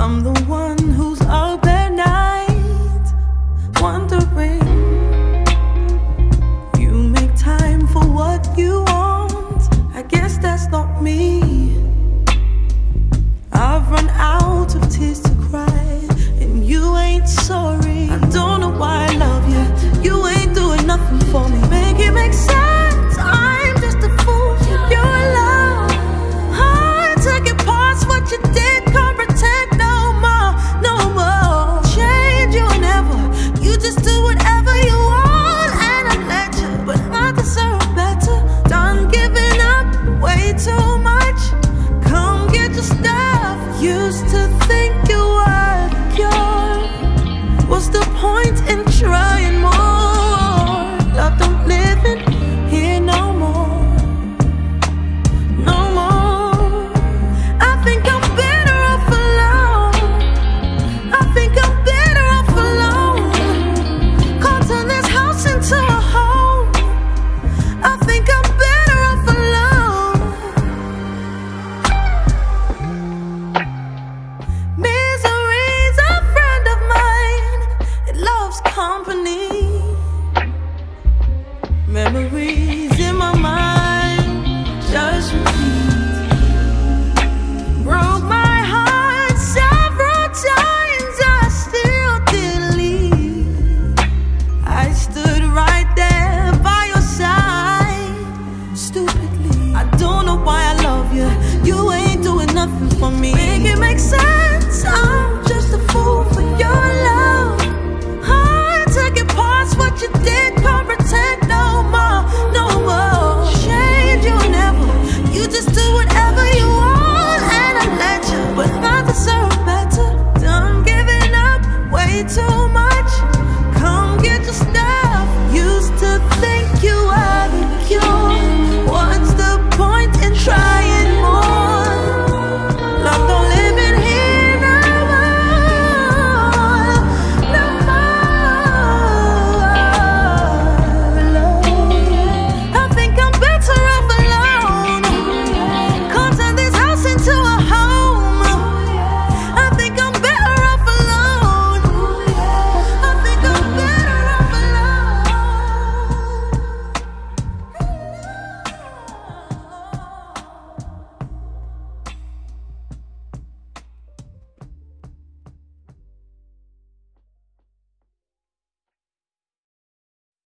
I'm the one who's up at night, wondering. You make time for what you want, I guess that's not me. I've run out of tears to cry, and you ain't sorry. I don't know why I love you, you ain't doing nothing for me. Make it make sense, I'm just a fool for your love. Hard to get past what you did, can't pretend no more, no more. Change you never, you just do whatever you want, and I let you. But I deserve better, done giving up way too much. Come get your stuff. Used to think you were the cure. What's the point in trying more?